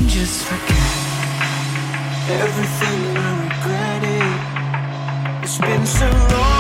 just forget everything. I regret it. It's been so long.